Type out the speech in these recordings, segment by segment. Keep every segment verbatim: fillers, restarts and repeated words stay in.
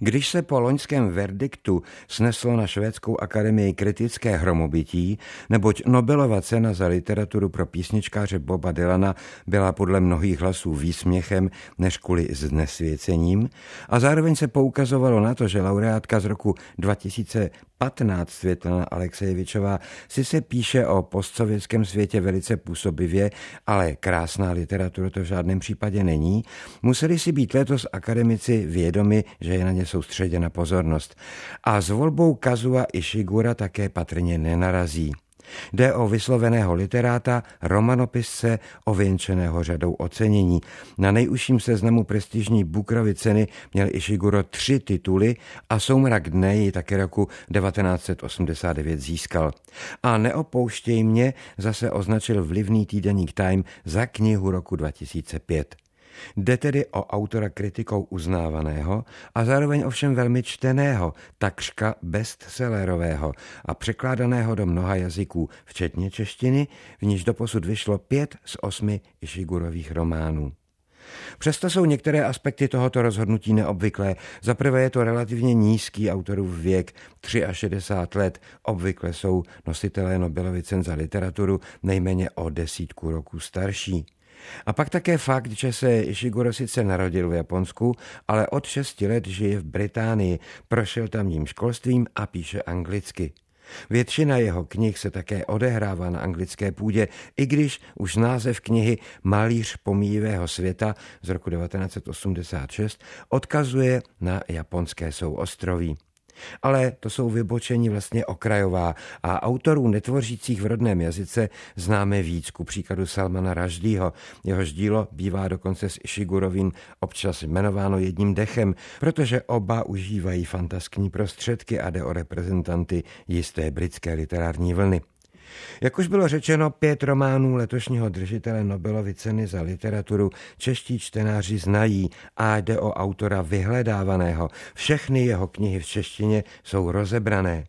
Když se po loňském verdiktu sneslo na Švédskou akademii kritické hromobytí, neboť Nobelova cena za literaturu pro písničkáře Boba Dylana byla podle mnohých hlasů výsměchem než kvůli znesvěcením, a zároveň se poukazovalo na to, že laureátka z roku dva tisíce patnáct Světlana Alexejevičová si se píše o postsovětském světě velice působivě, ale krásná literatura to v žádném případě není, museli si být letos akademici vědomi, že je na ně soustředěna pozornost. A s volbou Kazuo Ishigura také patrně nenarazí. Jde o vysloveného literáta, romanopisce, ověnčeného řadou ocenění. Na nejužším seznamu prestižní Bookerovy ceny měl Ishiguro tři tituly a Soumrak dne ji také roku devatenáct set osmdesát devět získal. A Neopouštěj mě zase označil vlivný týdeník Time za knihu roku dva tisíce pět. Jde tedy o autora kritikou uznávaného a zároveň ovšem velmi čteného, takřka bestsellerového a překládaného do mnoha jazyků, včetně češtiny, v níž doposud vyšlo pět z osmi Ishigurových románů. Přesto jsou některé aspekty tohoto rozhodnutí neobvyklé. Za prvé je to relativně nízký autorův věk, šedesát tři let. Obvykle jsou nositelé Nobelovy cen za literaturu nejméně o desítku roků starší. A pak také fakt, že se Ishiguro sice narodil v Japonsku, ale od šesti let žije v Británii, prošel tamním školstvím a píše anglicky. Většina jeho knih se také odehrává na anglické půdě, i když už název knihy Malíř pomíjivého světa z roku devatenáct set osmdesát šest odkazuje na japonské souostroví. Ale to jsou vybočení vlastně okrajová a autorů netvořících v rodném jazyce známe víc, ku příkladu Salmana Rushdieho. Jehož dílo bývá dokonce s Ishigurovým občas jmenováno jedním dechem, protože oba užívají fantaskní prostředky a jde o reprezentanty jisté britské literární vlny. Jak už bylo řečeno, pět románů letošního držitele Nobelovy ceny za literaturu čeští čtenáři znají a jde o autora vyhledávaného. Všechny jeho knihy v češtině jsou rozebrané.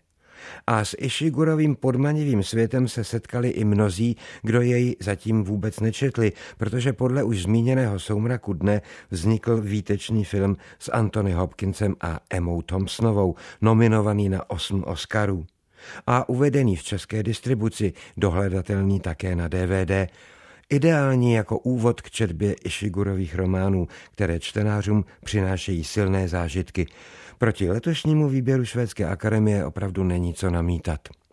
A s Ishigurovým podmanivým světem se setkali i mnozí, kdo jej zatím vůbec nečetli, protože podle už zmíněného Soumraku dne vznikl výtečný film s Anthony Hopkinsem a Emmou Thompsonovou, nominovaný na osm Oscarů. A uvedený v české distribuci, dohledatelný také na D V D, ideální jako úvod k četbě Ishigurových románů, které čtenářům přinášejí silné zážitky. Proti letošnímu výběru Švédské akademie opravdu není co namítat.